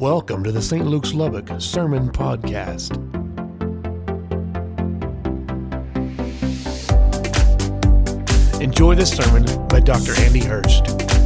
Welcome to the St. Luke's Lubbock Sermon Podcast. Enjoy this sermon by Dr. Andy Hurst.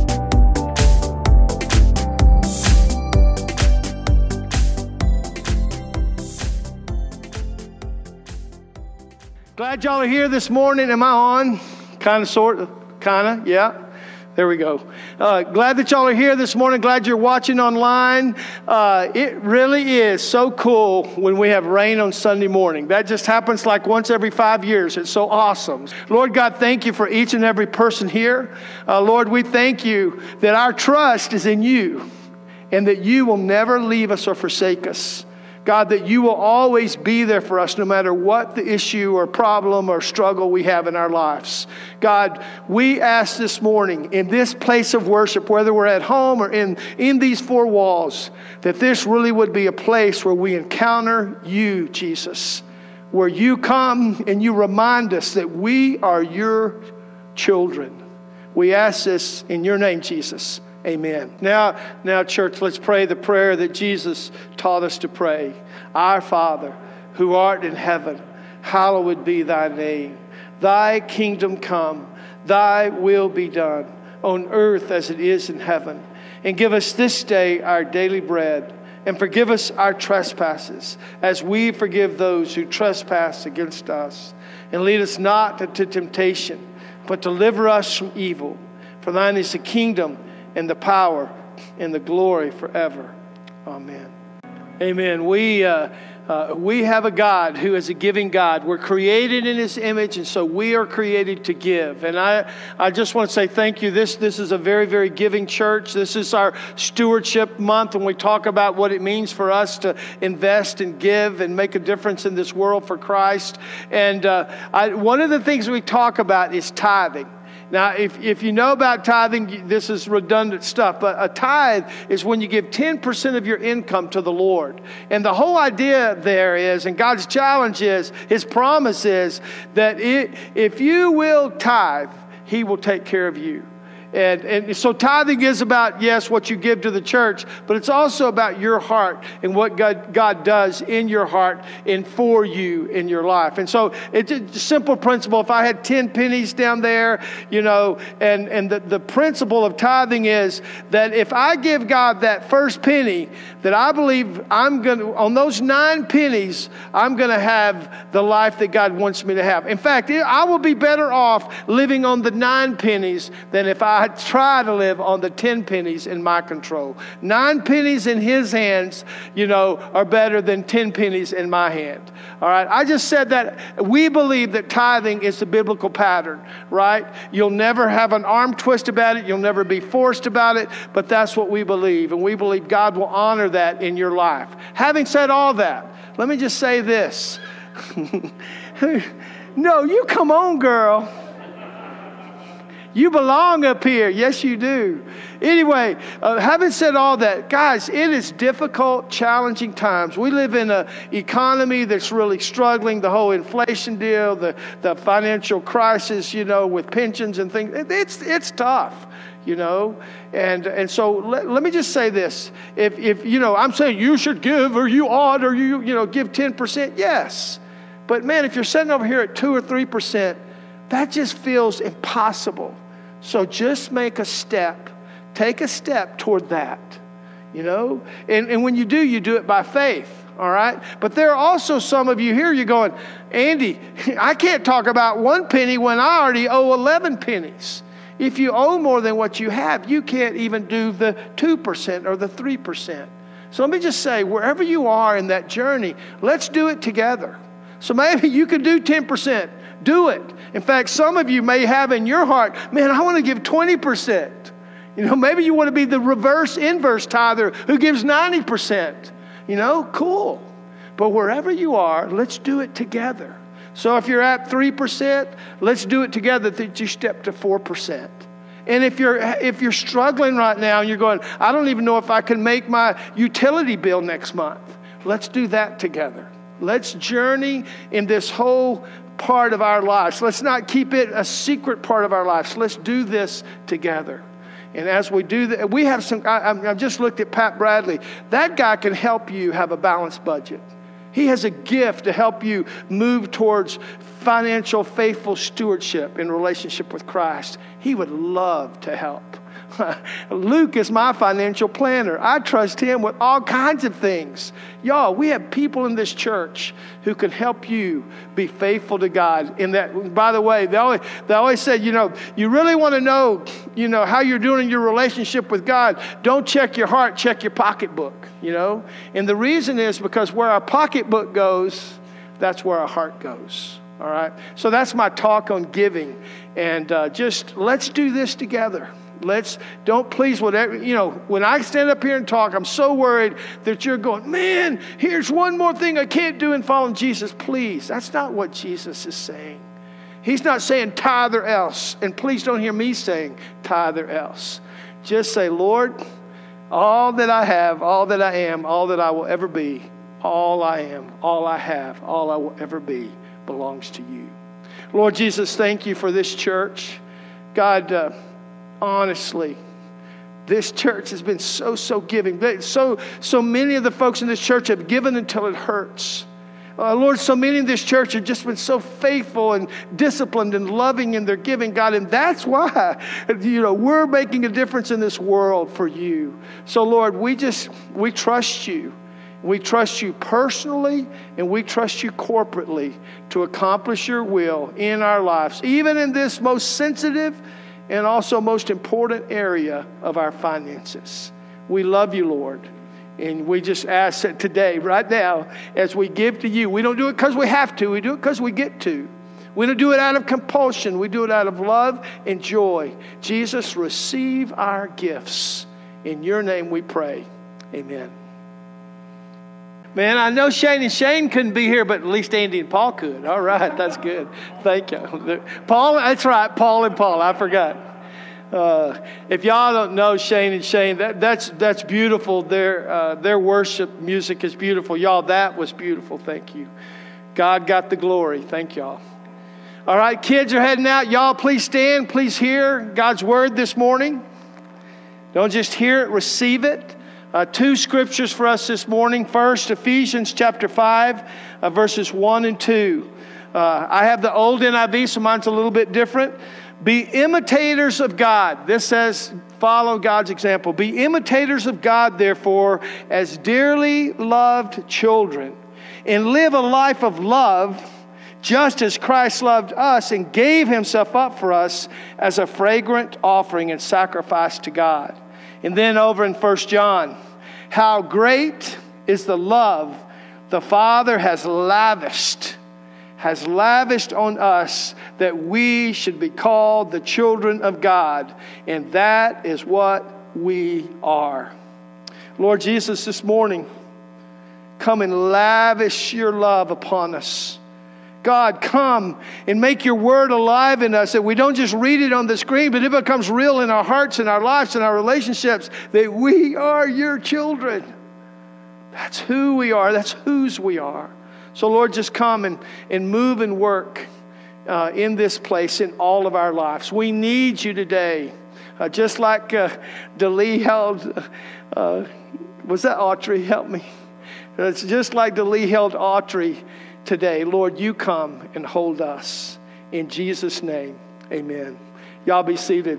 Glad y'all are here this morning. Am I on? Kind of, sort of, kind of, yeah. There we go. Glad that y'all are here this morning. Glad you're watching online. It really is so cool when we have rain on Sunday morning. That just happens like once every 5 years. It's so awesome. Lord God, thank you for each and every person here. Lord, we thank you that our trust is in you and that you will never leave us or forsake us. God, that you will always be there for us no matter what the issue or problem or struggle we have in our lives. God, we ask this morning in this place of worship, whether we're at home or in these four walls, that this really would be a place where we encounter you, Jesus, where you come and you remind us that we are your children. We ask this in your name, Jesus. Amen. Now, church, let's pray the prayer that Jesus taught us to pray. Our Father, who art in heaven, hallowed be thy name. Thy kingdom come, thy will be done, on earth as it is in heaven. And give us this day our daily bread, and forgive us our trespasses, as we forgive those who trespass against us. And lead us not into temptation, but deliver us from evil. For thine is the kingdom, and the power, and the glory forever. Amen. Amen. We have a God who is a giving God. We're created in His image, and so we are created to give. And I just want to say thank you. This is a very, very giving church. This is our stewardship month, when we talk about what it means for us to invest and give and make a difference in this world for Christ. And one of the things we talk about is tithing. Now, if you know about tithing, this is redundant stuff, but a tithe is when you give 10% of your income to the Lord. And the whole idea there is, and God's challenge is, His promise is, that if you will tithe, He will take care of you. And so tithing is about, yes, what you give to the church, but it's also about your heart and what God does in your heart and for you in your life. And so it's a simple principle. If I had 10 pennies down there, and the principle of tithing is that if I give God that first penny, that I believe on those 9 pennies, I'm going to have the life that God wants me to have. In fact, I will be better off living on the 9 pennies than if I try to live on the 10 pennies in my control. 9 pennies in His hands, are better than 10 pennies in my hand. All right. I just said that we believe that tithing is the biblical pattern, right? You'll never have an arm twist about it. You'll never be forced about it, but that's what we believe. And we believe God will honor that in your life. Having said all that, let me just say this. No, you come on, girl. You belong up here. Yes, you do. Anyway, having said all that, guys, it is difficult, challenging times. We live in an economy that's really struggling. The whole inflation deal, the financial crisis, with pensions and things. It's tough, And so let me just say this. If I'm saying you should give, or you ought, or you give 10%, yes. But man, if you're sitting over here at 2 or 3%, that just feels impossible. So just make a step. Take a step toward that, And when you do it by faith, all right? But there are also some of you here, you're going, Andy, I can't talk about 1 penny when I already owe 11 pennies. If you owe more than what you have, you can't even do the 2% or the 3%. So let me just say, wherever you are in that journey, let's do it together. So maybe you can do 10%. Do it. In fact, some of you may have in your heart, man, I want to give 20%. Maybe you want to be the inverse tither who gives 90%. Cool. But wherever you are, let's do it together. So if you're at 3%, let's do it together that you step to 4%. And if you're struggling right now and you're going, I don't even know if I can make my utility bill next month, let's do that together. Let's journey in this whole part of our lives. Let's not keep it a secret part of our lives. Let's do this together. And as we do that, we have some, I've just looked at Pat Bradley. That guy can help you have a balanced budget. He has a gift to help you move towards financial faithful stewardship in relationship with Christ. He would love to help. Luke is my financial planner. I trust him with all kinds of things. Y'all, we have people in this church who can help you be faithful to God. In that, by the way, they always say, you really want to know, how you're doing in your relationship with God. Don't check your heart, check your pocketbook, And the reason is because where our pocketbook goes, that's where our heart goes. All right. So that's my talk on giving. And just let's do this together. Don't please whatever, when I stand up here and talk, I'm so worried that you're going, man, here's one more thing I can't do in following Jesus. Please, that's not what Jesus is saying. He's not saying tithe or else. And please don't hear me saying tithe or else. Just say, Lord, all that I have, all that I am, all that I will ever be, all I am, all I have, all I will ever be belongs to you. Lord Jesus, thank you for this church. God, honestly, this church has been so giving. So many of the folks in this church have given until it hurts. Lord, so many in this church have just been so faithful and disciplined and loving in their giving, God. And that's why, we're making a difference in this world for you. So, Lord, we trust you. We trust you personally, and we trust you corporately to accomplish your will in our lives, even in this most sensitive and also most important area of our finances. We love you, Lord. And we just ask that today, right now, as we give to you, we don't do it because we have to. We do it because we get to. We don't do it out of compulsion. We do it out of love and joy. Jesus, receive our gifts. In your name we pray. Amen. Man, I know Shane couldn't be here, but at least Andy and Paul could. All right, that's good. Thank you. Paul, that's right, Paul and Paul. I forgot. If y'all don't know Shane and Shane, that's beautiful. Their worship music is beautiful. Y'all, that was beautiful. Thank you. God got the glory. Thank y'all. All right, kids are heading out. Y'all, please stand. Please hear God's word this morning. Don't just hear it, receive it. Two scriptures for us this morning. First, Ephesians chapter 5, verses 1 and 2. I have the old NIV, so mine's a little bit different. Be imitators of God. This says, follow God's example. Be imitators of God, therefore, as dearly loved children, and live a life of love, just as Christ loved us and gave himself up for us as a fragrant offering and sacrifice to God. And then over in 1 John, how great is the love the Father has lavished on us, that we should be called the children of God. And that is what we are. Lord Jesus, this morning, come and lavish your love upon us. God, come and make your word alive in us, that we don't just read it on the screen, but it becomes real in our hearts and our lives and our relationships, that we are your children. That's who we are. That's whose we are. So, Lord, just come and move and work in this place in all of our lives. We need you today. Just like Delee held, was that Autrey? Help me. It's just like Delee held Autrey today. Lord, you come and hold us. In Jesus' name, amen. Y'all be seated.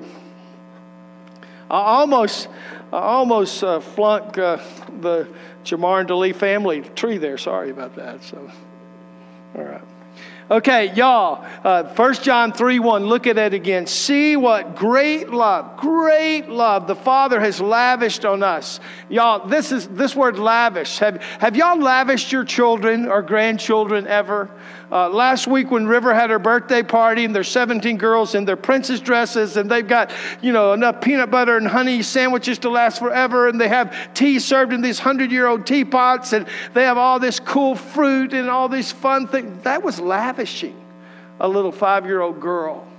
I almost flunked the Jamar and Delee family tree there. Sorry about that. So, all right. Okay, y'all, 1 John 3:1, look at it again. See what great love the Father has lavished on us. Y'all, this word lavish. Have y'all lavished your children or grandchildren ever? Last week when River had her birthday party, and there's 17 girls in their princess dresses, and they've got, enough peanut butter and honey sandwiches to last forever, and they have tea served in these 100-year-old teapots, and they have all this cool fruit and all these fun things. That was lavishing a little 5-year-old girl.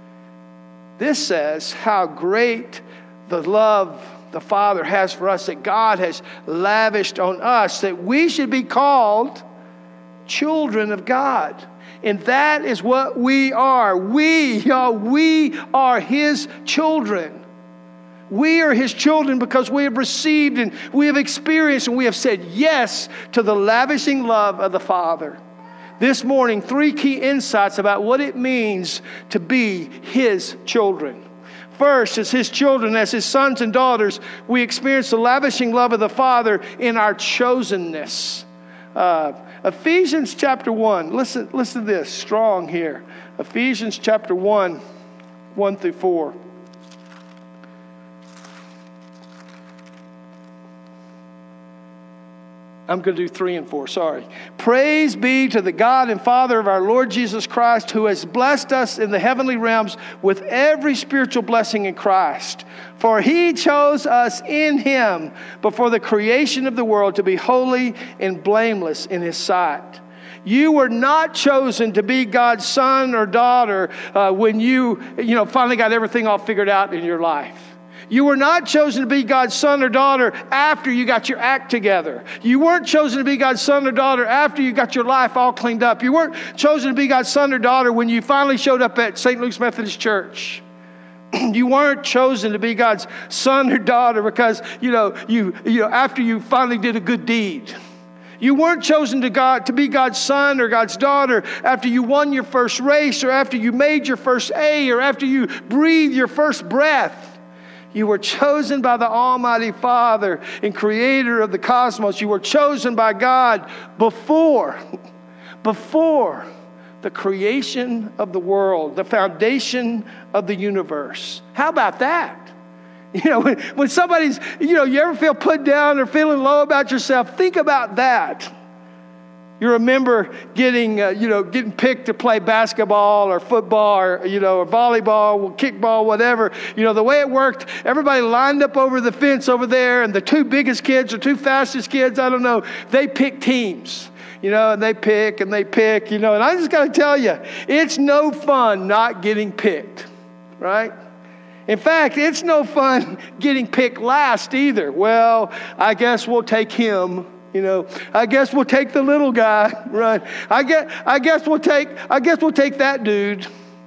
This says how great the love the Father has for us, that God has lavished on us, that we should be called children of God. And that is what we are. We are His children. We are His children because we have received and we have experienced and we have said yes to the lavishing love of the Father. This morning, 3 key insights about what it means to be His children. First, as His children, as His sons and daughters, we experience the lavishing love of the Father in our chosenness. Ephesians chapter 1. Listen to this, strong here. Ephesians chapter 1, 1 through 4. I'm going to do 3 and 4, sorry. Praise be to the God and Father of our Lord Jesus Christ, who has blessed us in the heavenly realms with every spiritual blessing in Christ. For He chose us in Him before the creation of the world to be holy and blameless in His sight. You were not chosen to be God's son or daughter when you finally got everything all figured out in your life. You were not chosen to be God's son or daughter after you got your act together. You weren't chosen to be God's son or daughter after you got your life all cleaned up. You weren't chosen to be God's son or daughter when you finally showed up at St. Luke's Methodist Church. You weren't chosen to be God's son or daughter because, after you finally did a good deed. You weren't chosen to be God's son or God's daughter after you won your first race or after you made your first A or after you breathed your first breath. You were chosen by the Almighty Father and Creator of the cosmos. You were chosen by God before the creation of the world, the foundation of the universe. How about that? When somebody's, you ever feel put down or feeling low about yourself, think about that. You remember getting picked to play basketball or football or volleyball, kickball, whatever. The way it worked, everybody lined up over the fence over there, and the 2 biggest kids or 2 fastest kids, I don't know, they pick teams. And they pick, and I just got to tell you, it's no fun not getting picked, right? In fact, it's no fun getting picked last either. Well, I guess we'll take him. I guess we'll take the little guy, right? I guess we'll take that dude.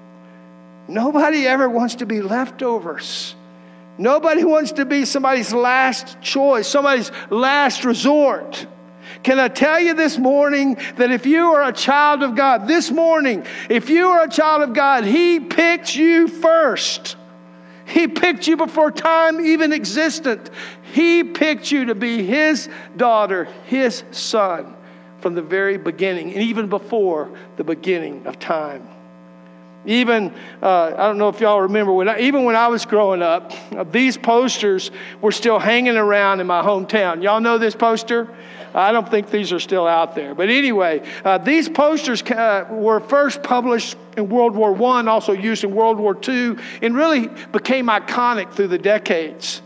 Nobody ever wants to be leftovers. Nobody wants to be somebody's last choice, somebody's last resort. Can I tell you this morning that if you are a child of God, this morning, if you are a child of God, He picked you first. He picked you before time even existed. He picked you to be His daughter, His son, from the very beginning, and even before the beginning of time. Even, I don't know if y'all remember, even when I was growing up, these posters were still hanging around in my hometown. Y'all know this poster? I don't think these are still out there. But anyway, these posters were first published in World War I, also used in World War II, and really became iconic through the decades.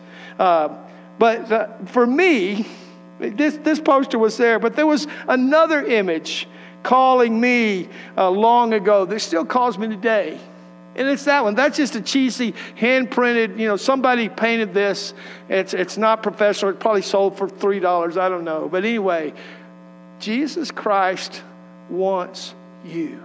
But for me, this poster was there, but there was another image calling me long ago that still calls me today. And it's that one. That's just a cheesy, hand-printed, somebody painted this. It's not professional. It probably sold for $3. I don't know. But anyway, Jesus Christ wants you.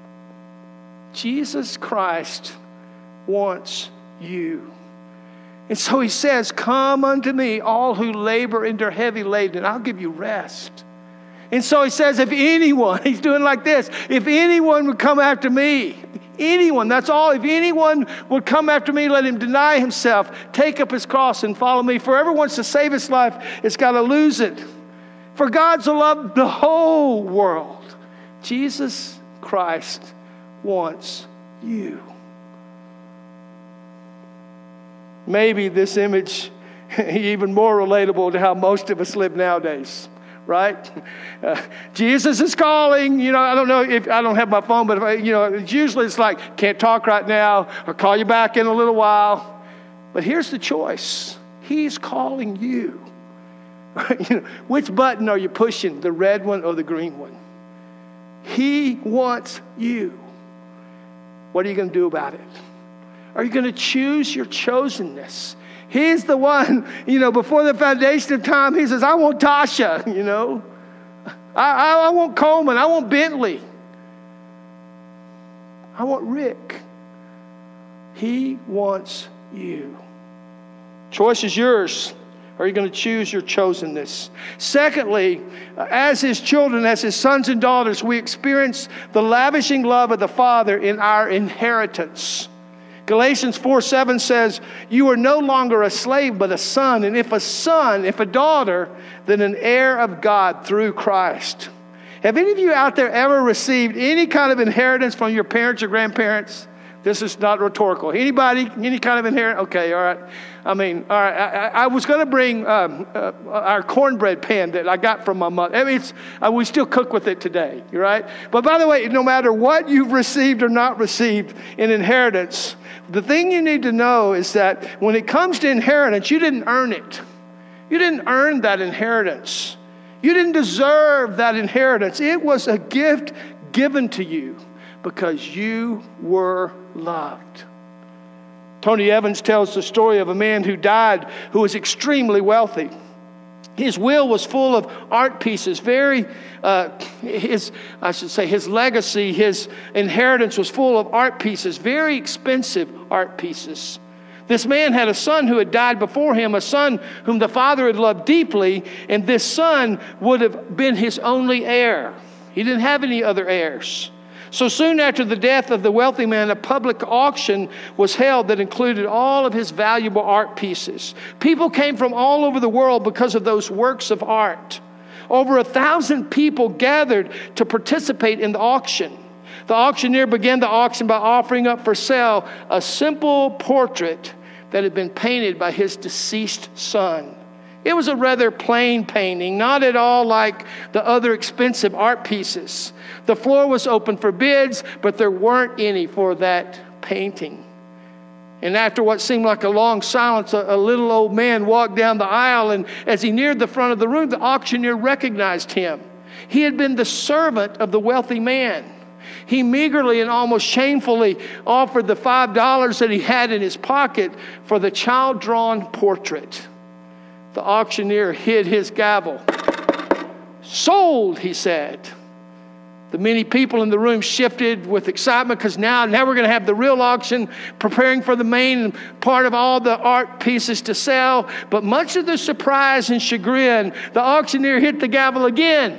Jesus Christ wants you. And so He says, come unto me, all who labor and are heavy laden, and I'll give you rest. And so He says, if anyone, He's doing like this, if anyone would come after me, anyone, that's all. If anyone would come after me, let him deny himself, take up his cross and follow me. For whoever wants to save his life, it's got to lose it. For God so loved the whole world. Jesus Christ wants you. Maybe this image even more relatable to how most of us live nowadays. Right? Jesus is calling, I don't know if I don't have my phone, but if usually it's like, can't talk right now, or call you back in a little while. But here's the choice. He's calling you. Which button are you pushing, the red one or the green one? He wants you. What are you going to do about it? Are you going to choose your chosenness? He's the one, before the foundation of time, He says, I want Tasha, I want Coleman, I want Bentley. I want Rick. He wants you. Choice is yours. Or are you going to choose your chosenness? Secondly, as His children, as His sons and daughters, we experience the lavishing love of the Father in our inheritance. Galatians 4:7 says, you are no longer a slave, but a son. And if a son, if a daughter, then an heir of God through Christ. Have any of you out there ever received any kind of inheritance from your parents or grandparents? This is not rhetorical. Anybody, any kind of inheritance? Okay, all right. All right. I was going to bring our cornbread pan that I got from my mother. I mean, we still cook with it today, right? But by the way, no matter what you've received or not received in inheritance, the thing you need to know is that when it comes to inheritance, you didn't earn it. You didn't earn that inheritance. You didn't deserve that inheritance. It was a gift given to you because you were loved. Tony Evans tells the story of a man who died who was extremely wealthy. His will was full of art pieces. His legacy, his inheritance was full of art pieces, very expensive art pieces. This man had a son who had died before him, a son whom the father had loved deeply, and this son would have been his only heir. He didn't have any other heirs. So soon after the death of the wealthy man, a public auction was held that included all of his valuable art pieces. People came from all over the world because of those works of art. Over 1,000 people gathered to participate in the auction. The auctioneer began the auction by offering up for sale a simple portrait that had been painted by his deceased son. It was a rather plain painting, not at all like the other expensive art pieces. The floor was open for bids, but there weren't any for that painting. And after what seemed like a long silence, a little old man walked down the aisle, and as he neared the front of the room, the auctioneer recognized him. He had been the servant of the wealthy man. He meagerly and almost shamefully offered the $5 that he had in his pocket for the child-drawn portrait. The auctioneer hid his gavel. "Sold," he said. The many people in the room shifted with excitement because now we're going to have the real auction, preparing for the main part of all the art pieces to sell. But much to their surprise and chagrin, the auctioneer hit the gavel again.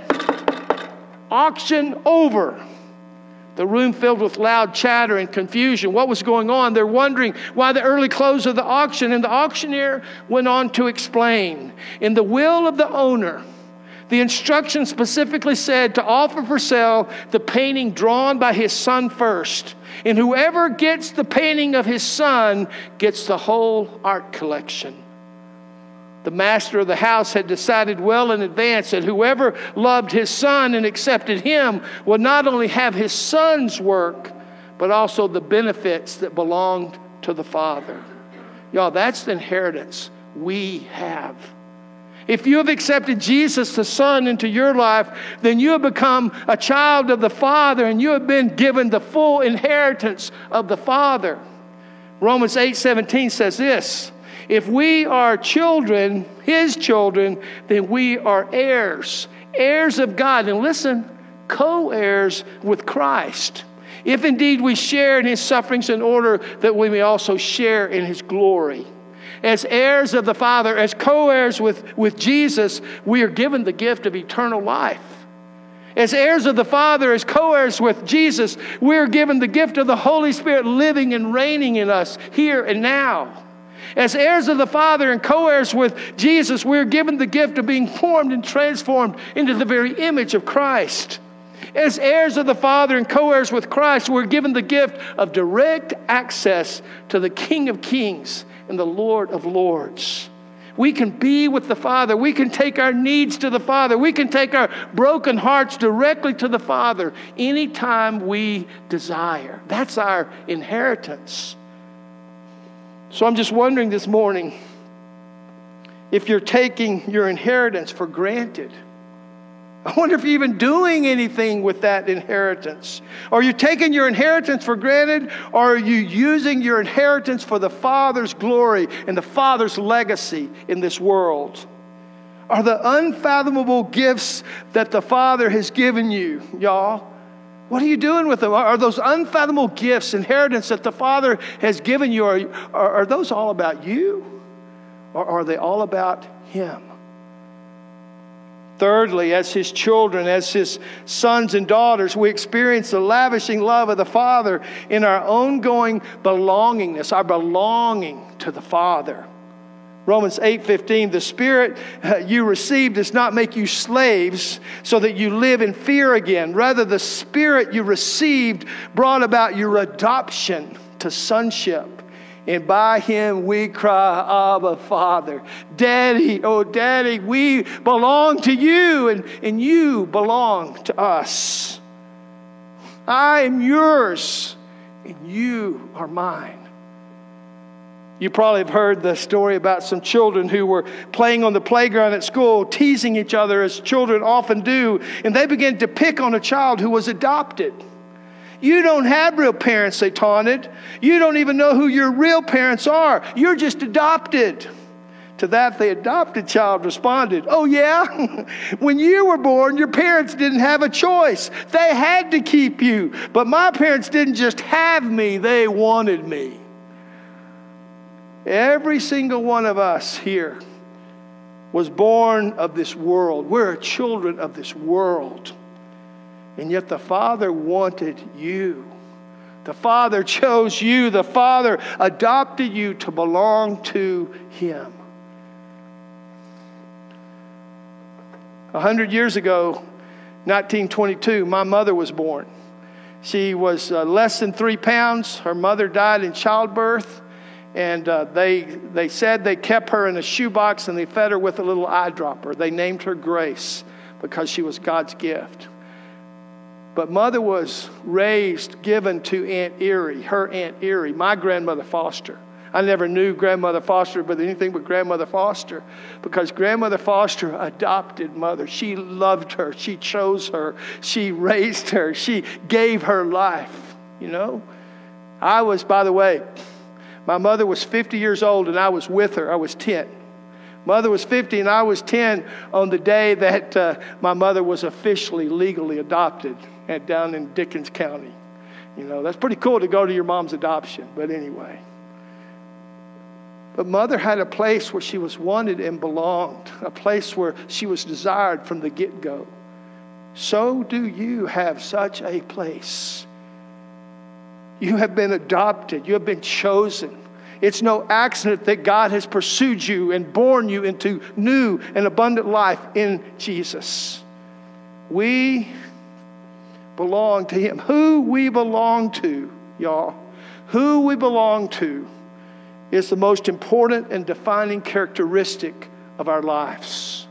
Auction over. The room filled with loud chatter and confusion. What was going on? They're wondering why the early close of the auction. And the auctioneer went on to explain. In the will of the owner, the instructions specifically said to offer for sale the painting drawn by his son first. And whoever gets the painting of his son gets the whole art collection. The master of the house had decided well in advance that whoever loved his son and accepted him would not only have his son's work, but also the benefits that belonged to the father. Y'all, that's the inheritance we have. If you have accepted Jesus, the Son, into your life, then you have become a child of the Father, and you have been given the full inheritance of the Father. Romans 8:17 says this: if we are children, His children, then we are heirs, heirs of God. And listen, co-heirs with Christ. If indeed we share in His sufferings in order that we may also share in His glory. As heirs of the Father, as co-heirs with Jesus, we are given the gift of eternal life. As heirs of the Father, as co-heirs with Jesus, we are given the gift of the Holy Spirit living and reigning in us here and now. As heirs of the Father and co-heirs with Jesus, we are given the gift of being formed and transformed into the very image of Christ. As heirs of the Father and co-heirs with Christ, we're given the gift of direct access to the King of Kings and the Lord of Lords. We can be with the Father. We can take our needs to the Father. We can take our broken hearts directly to the Father anytime we desire. That's our inheritance. So I'm just wondering this morning if you're taking your inheritance for granted. I wonder if you're even doing anything with that inheritance. Are you taking your inheritance for granted, or are you using your inheritance for the Father's glory and the Father's legacy in this world? Are the unfathomable gifts that the Father has given you, y'all, what are you doing with them? Are those unfathomable gifts, inheritance that the Father has given you, are those all about you? Or are they all about Him? Thirdly, as His children, as His sons and daughters, we experience the lavishing love of the Father in our ongoing belongingness, our belonging to the Father. Romans 8:15, the Spirit you received does not make you slaves so that you live in fear again. Rather, the Spirit you received brought about your adoption to sonship. And by Him we cry, Abba, Father. Daddy, oh Daddy, we belong to You and You belong to us. I am Yours and You are mine. You probably have heard the story about some children who were playing on the playground at school, teasing each other as children often do, and they began to pick on a child who was adopted. You don't have real parents, they taunted. You don't even know who your real parents are. You're just adopted. To that, the adopted child responded, oh yeah? When you were born, your parents didn't have a choice. They had to keep you. But my parents didn't just have me, they wanted me. Every single one of us here was born of this world. We're children of this world. And yet the Father wanted you. The Father chose you. The Father adopted you to belong to Him. 100 years ago, 1922, my mother was born. She was less than 3 pounds. Her mother died in childbirth. And they said they kept her in a shoebox and they fed her with a little eyedropper. They named her Grace because she was God's gift. But Mother was given to Aunt Erie, her Aunt Erie, my grandmother Foster. I never knew Grandmother Foster but anything but Grandmother Foster because Grandmother Foster adopted Mother. She loved her. She chose her. She raised her. She gave her life, you know. My mother was 50 years old and I was with her. I was 10. Mother was 50 and I was 10 on the day that my mother was officially, legally adopted down in Dickens County. You know, that's pretty cool to go to your mom's adoption, but anyway. But Mother had a place where she was wanted and belonged, a place where she was desired from the get-go. So do you have such a place. You have been adopted. You have been chosen. It's no accident that God has pursued you and born you into new and abundant life in Jesus. We belong to Him. Who we belong to, y'all, who we belong to is the most important and defining characteristic of our lives.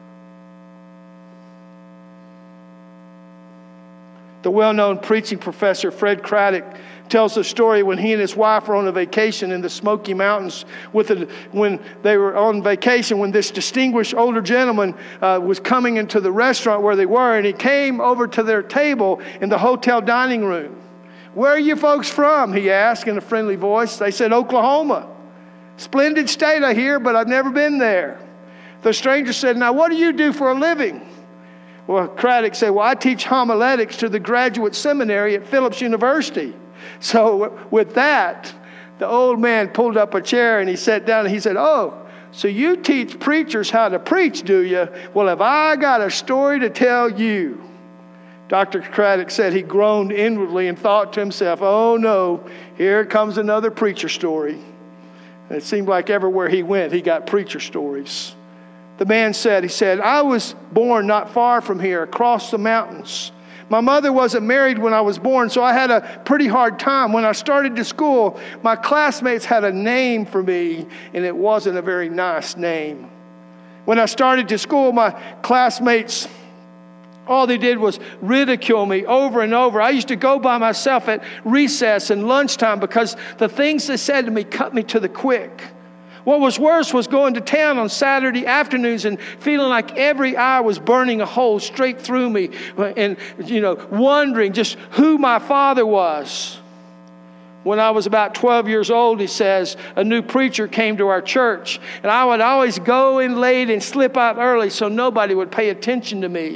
The well-known preaching professor Fred Craddock tells a story when he and his wife were on a vacation in the Smoky Mountains. When they were on vacation, when this distinguished older gentleman was coming into the restaurant where they were, and he came over to their table in the hotel dining room. Where are you folks from? He asked in a friendly voice. They said, Oklahoma. Splendid state, I hear, but I've never been there. The stranger said, now what do you do for a living? Well, Craddock said, well, I teach homiletics to the graduate seminary at Phillips University. So with that, the old man pulled up a chair and he sat down and he said, oh, so you teach preachers how to preach, do you? Well, have I got a story to tell you? Dr. Craddock said he groaned inwardly and thought to himself, oh no, here comes another preacher story. And it seemed like everywhere he went, he got preacher stories. The man said, I was born not far from here, across the mountains. My mother wasn't married when I was born, so I had a pretty hard time. When I started to school, my classmates had a name for me, and it wasn't a very nice name. When I started to school, my classmates, all they did was ridicule me over and over. I used to go by myself at recess and lunchtime because the things they said to me cut me to the quick. What was worse was going to town on Saturday afternoons and feeling like every eye was burning a hole straight through me and, wondering just who my father was. When I was about 12 years old, he says, a new preacher came to our church, and I would always go in late and slip out early so nobody would pay attention to me.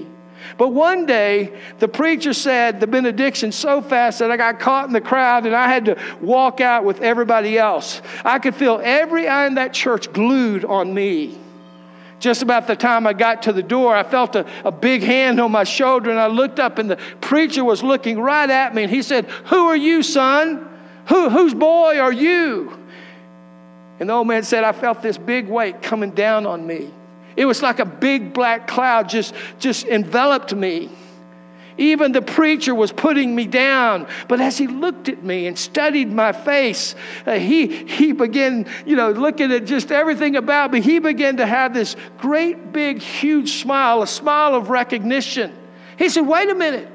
But one day, the preacher said the benediction so fast that I got caught in the crowd and I had to walk out with everybody else. I could feel every eye in that church glued on me. Just about the time I got to the door, I felt a big hand on my shoulder, and I looked up, and the preacher was looking right at me, and he said, "Who are you, son? Whose boy are you?" And the old man said, "I felt this big weight coming down on me. It was like a big black cloud just enveloped me. Even the preacher was putting me down. But as he looked at me and studied my face, he began, looking at just everything about me. He began to have this great, big, huge smile, a smile of recognition. He said, Wait a minute.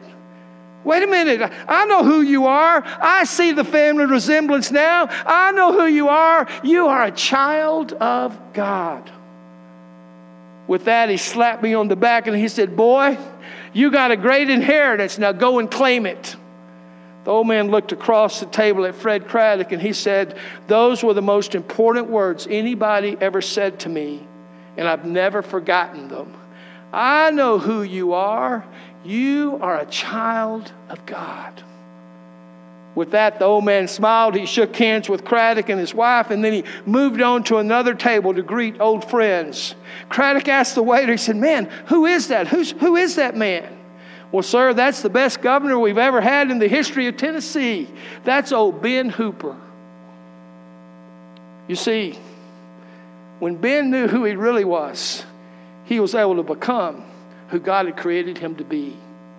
I know who you are. I see the family resemblance now. I know who you are. You are a child of God." With that, he slapped me on the back and he said, "Boy, you got a great inheritance. Now go and claim it." The old man looked across the table at Fred Craddock and he said, "Those were the most important words anybody ever said to me, and I've never forgotten them. I know who you are. You are a child of God." With that, the old man smiled. He shook hands with Craddock and his wife, and then he moved on to another table to greet old friends. Craddock asked the waiter, he said, "Man, who is that? Who is that man?" "Well, sir, that's the best governor we've ever had in the history of Tennessee. That's old Ben Hooper." You see, when Ben knew who he really was, he was able to become who God had created him to be.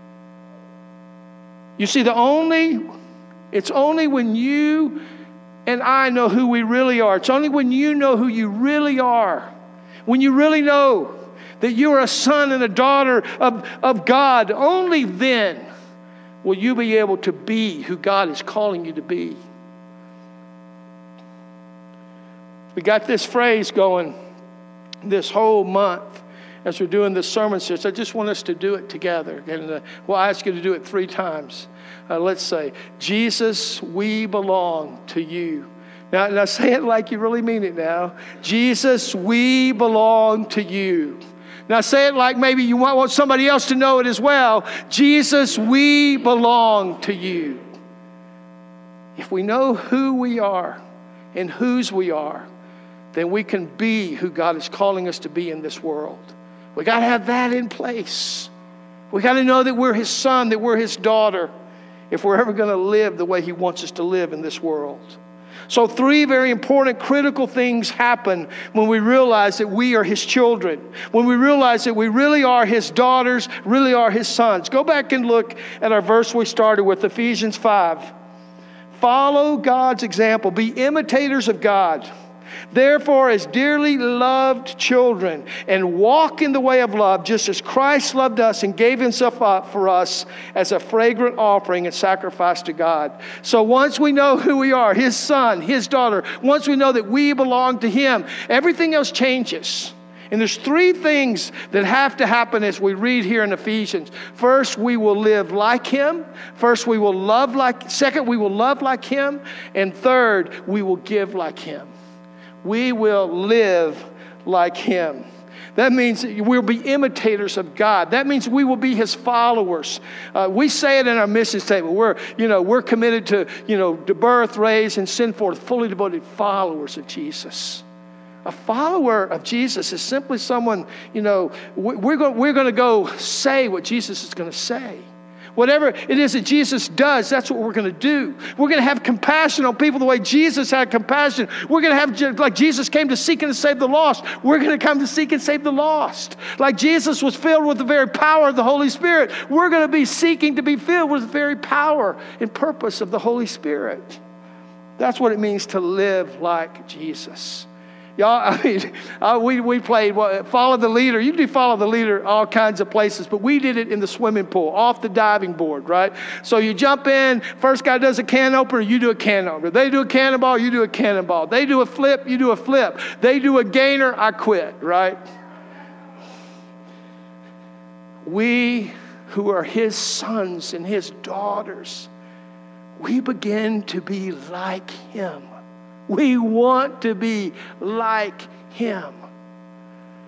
You see, it's only when you and I know who we really are. It's only when you know who you really are. When you really know that you are a son and a daughter of God. Only then will you be able to be who God is calling you to be. We got this phrase going this whole month as we're doing this sermon series. I just want us to do it together. And we'll ask you to do it 3 times. Let's say, "Jesus, we belong to you." Now say it like you really mean it now. "Jesus, we belong to you." Now say it like maybe you want somebody else to know it as well. "Jesus, we belong to you." If we know who we are and whose we are, then we can be who God is calling us to be in this world. We got to have that in place. We got to know that we're His son, that we're His daughter, if we're ever going to live the way He wants us to live in this world. So 3 very important, critical things happen when we realize that we are His children. When we realize that we really are His daughters, really are His sons. Go back and look at our verse we started with, Ephesians 5. Follow God's example. Be imitators of God. Therefore, as dearly loved children, and walk in the way of love, just as Christ loved us and gave Himself up for us as a fragrant offering and sacrifice to God. So once we know who we are, His son, His daughter, once we know that we belong to Him, everything else changes. And there's 3 things that have to happen as we read here in Ephesians. First, we will live like Him. Second, we will love like Him. And third, we will give like Him. We will live like Him. That means we'll be imitators of God. That means we will be His followers. We say it in our mission statement. We're committed to birth, raise, and send forth fully devoted followers of Jesus. A follower of Jesus is simply someone, we're going to go say what Jesus is going to say. Whatever it is that Jesus does, that's what we're going to do. We're going to have compassion on people the way Jesus had compassion. We're going to have, like Jesus came to seek and to save the lost, we're going to come to seek and save the lost. Like Jesus was filled with the very power of the Holy Spirit, we're going to be seeking to be filled with the very power and purpose of the Holy Spirit. That's what it means to live like Jesus. Y'all, we played follow the leader. You do follow the leader all kinds of places, but we did it in the swimming pool, off the diving board, right? So you jump in, first guy does a can opener, you do a can opener. They do a cannonball, you do a cannonball. They do a flip, you do a flip. They do a gainer, I quit, right? We who are His sons and His daughters, we begin to be like Him. We want to be like Him.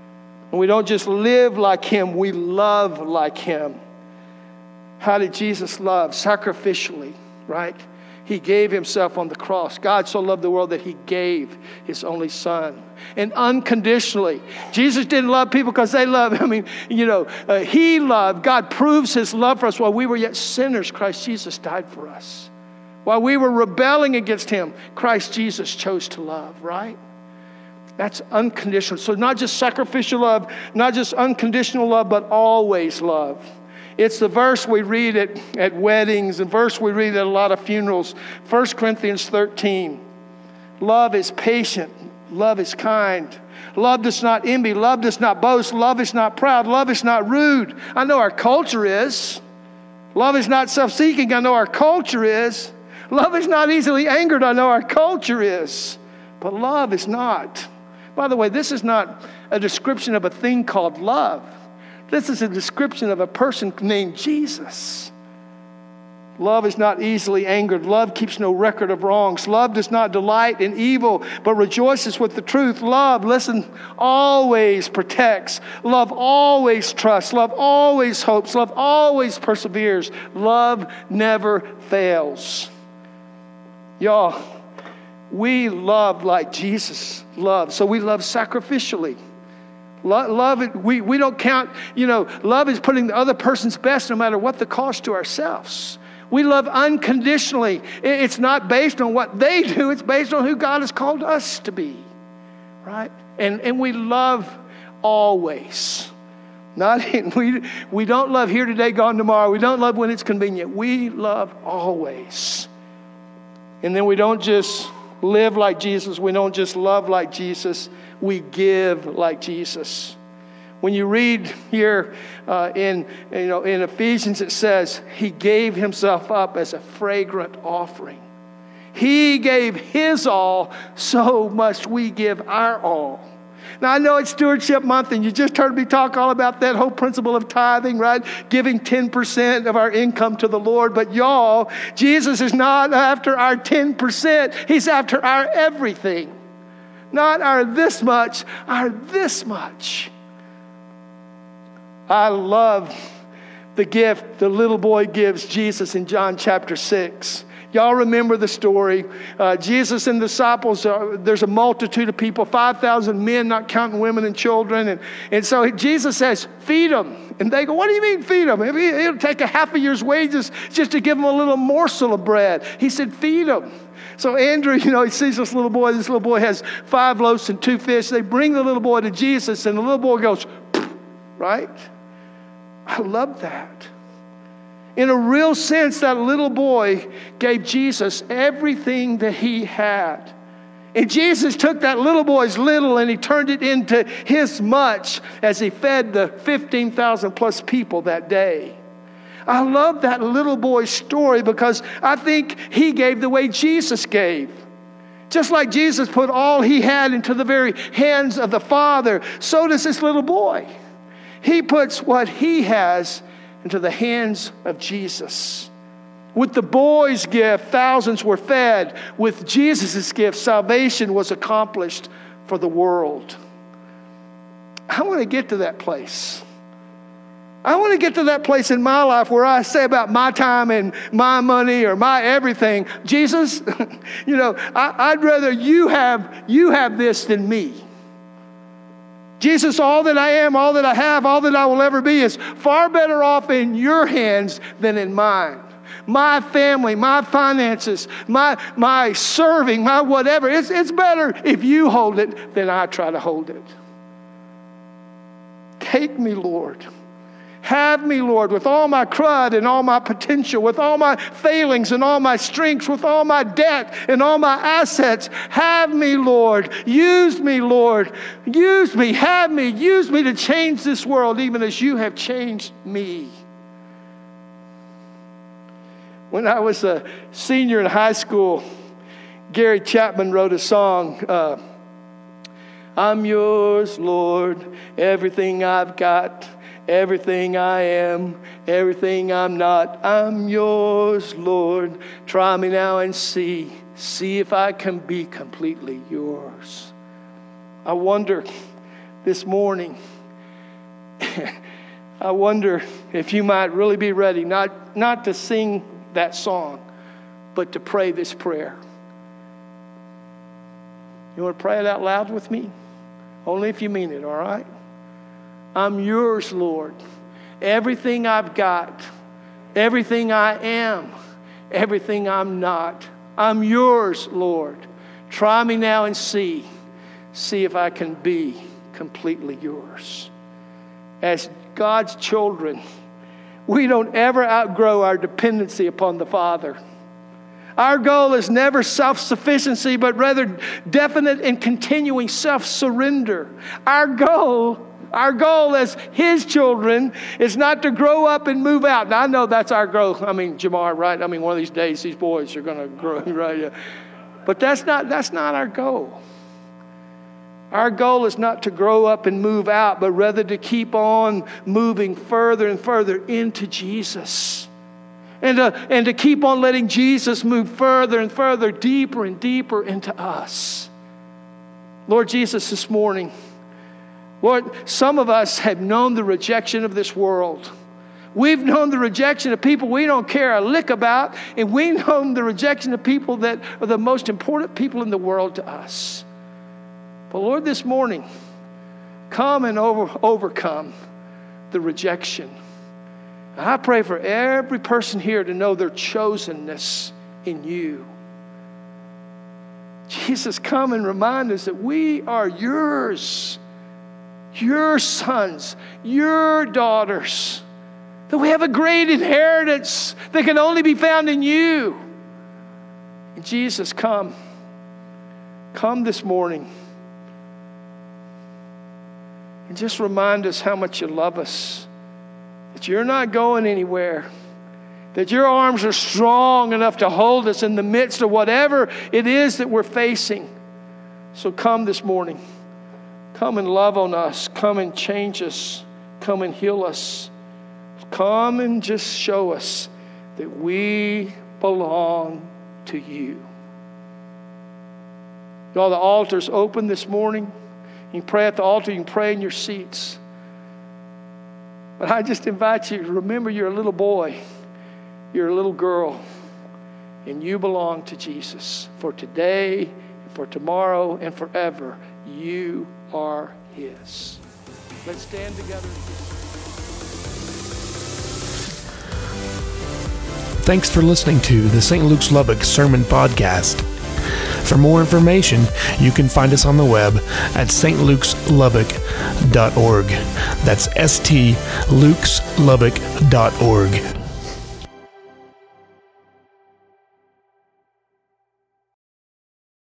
And we don't just live like him, we love like him. How did Jesus love? Sacrificially, right? He gave himself on the cross. God so loved the world that he gave his only son. And unconditionally. Jesus didn't love people because they love him. He loved. God proves his love for us. While we were yet sinners, Christ Jesus died for us. While we were rebelling against him, Christ Jesus chose to love, right? That's unconditional. So not just sacrificial love, not just unconditional love, but always love. It's the verse we read at weddings, and verse we read at a lot of funerals. 1 Corinthians 13. Love is patient. Love is kind. Love does not envy. Love does not boast. Love is not proud. Love is not rude. I know our culture is. Love is not self-seeking. I know our culture is. Love is not easily angered. I know our culture is. But love is not. By the way, this is not a description of a thing called love. This is a description of a person named Jesus. Love is not easily angered. Love keeps no record of wrongs. Love does not delight in evil, but rejoices with the truth. Love, listen, always protects. Love always trusts. Love always hopes. Love always perseveres. Love never fails. Y'all, we love like Jesus loved. So we love sacrificially. Love, we don't count, love is putting the other person's best no matter what the cost to ourselves. We love unconditionally. It's not based on what they do. It's based on who God has called us to be, right? And we love always. We don't love here today, gone tomorrow. We don't love when it's convenient. We love always. And then we don't just live like Jesus. We don't just love like Jesus. We give like Jesus. When you read here in Ephesians, it says he gave himself up as a fragrant offering. He gave his all, so must we give our all. Now, I know it's Stewardship Month, and you just heard me talk all about that whole principle of tithing, right? Giving 10% of our income to the Lord. But y'all, Jesus is not after our 10%. He's after our everything. Not our this much, our this much. I love the gift the little boy gives Jesus in John chapter 6. Y'all remember the story. Jesus and the disciples, there's a multitude of people, 5,000 men, not counting women and children. And so Jesus says, feed them. And they go, what do you mean feed them? It'll take a half a year's wages just to give them a little morsel of bread. He said, feed them. So Andrew, he sees this little boy. This little boy has 5 loaves and 2 fish. They bring the little boy to Jesus, and the little boy goes, right? I love that. In a real sense, that little boy gave Jesus everything that he had. And Jesus took that little boy's little and he turned it into his much as he fed the 15,000 plus people that day. I love that little boy's story because I think he gave the way Jesus gave. Just like Jesus put all he had into the very hands of the Father, so does this little boy. He puts what he has into the hands of Jesus. With the boy's gift, thousands were fed. With Jesus' gift, salvation was accomplished for the world. I want to get to that place. I want to get to that place in my life where I say about my time and my money or my everything, Jesus, I'd rather you have this than me. Jesus, all that I am, all that I have, all that I will ever be is far better off in your hands than in mine. My family, my finances, my serving, my whatever. It's better if you hold it than I try to hold it. Take me, Lord. Have me, Lord, with all my crud and all my potential, with all my failings and all my strengths, with all my debt and all my assets. Have me, Lord. Use me, Lord. Use me. Have me. Use me to change this world even as you have changed me. When I was a senior in high school, Gary Chapman wrote a song, I'm yours, Lord, everything I've got. Everything I am, everything I'm not, I'm yours, Lord. Try me now and see if I can be completely yours. I wonder this morning, I wonder if you might really be ready, not to sing that song, but to pray this prayer. You want to pray it out loud with me? Only if you mean it, all right? I'm yours, Lord. Everything I've got, everything I am, everything I'm not, I'm yours, Lord. Try me now and see if I can be completely yours. As God's children, we don't ever outgrow our dependency upon the Father. Our goal is never self-sufficiency, but rather definite and continuing self-surrender. Our goal as His children is not to grow up and move out. Now, I know that's our goal. I mean, Jamar, right? I mean, one of these days, these boys are going to grow, right? Yeah. But that's not our goal. Our goal is not to grow up and move out, but rather to keep on moving further and further into Jesus. And to keep on letting Jesus move further and further, deeper and deeper into us. Lord Jesus, this morning, Lord, some of us have known the rejection of this world. We've known the rejection of people we don't care a lick about, and we've known the rejection of people that are the most important people in the world to us. But Lord, this morning, come and overcome the rejection. And I pray for every person here to know their chosenness in you. Jesus, come and remind us that we are yours, your sons, your daughters, that we have a great inheritance that can only be found in you. And Jesus, come this morning. And just remind us how much you love us. That you're not going anywhere. That your arms are strong enough to hold us in the midst of whatever it is that we're facing. So come this morning. Come and love on us. Come and change us. Come and heal us. Come and just show us that we belong to you. All the altars open this morning. You can pray at the altar. You can pray in your seats. But I just invite you to remember you're a little boy. You're a little girl. And you belong to Jesus. For today, for tomorrow, and forever, you are His. Let's stand together. Thanks for listening to the St. Luke's Lubbock Sermon Podcast. For more information, you can find us on the web at stlukesLubbock.org. That's stlukesLubbock.org.